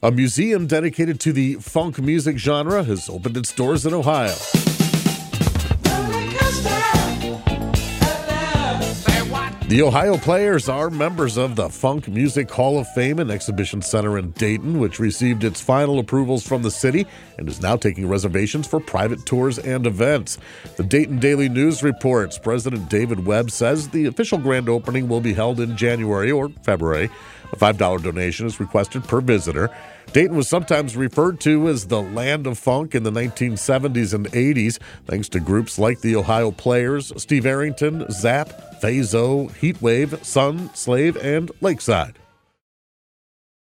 A museum dedicated to the funk music genre has opened its doors in Ohio. The Ohio Players are members of the Funk Music Hall of Fame and Exhibition Center in Dayton, which received its final approvals from the city and is now taking reservations for private tours and events. The Dayton Daily News reports President David Webb says the official grand opening will be held in January or February. A $5 donation is requested per visitor. Dayton was sometimes referred to as the Land of Funk in the 1970s and 80s, thanks to groups like the Ohio Players, Steve Arrington, Zapp, Fazo, Heatwave, Sun, Slave, and Lakeside.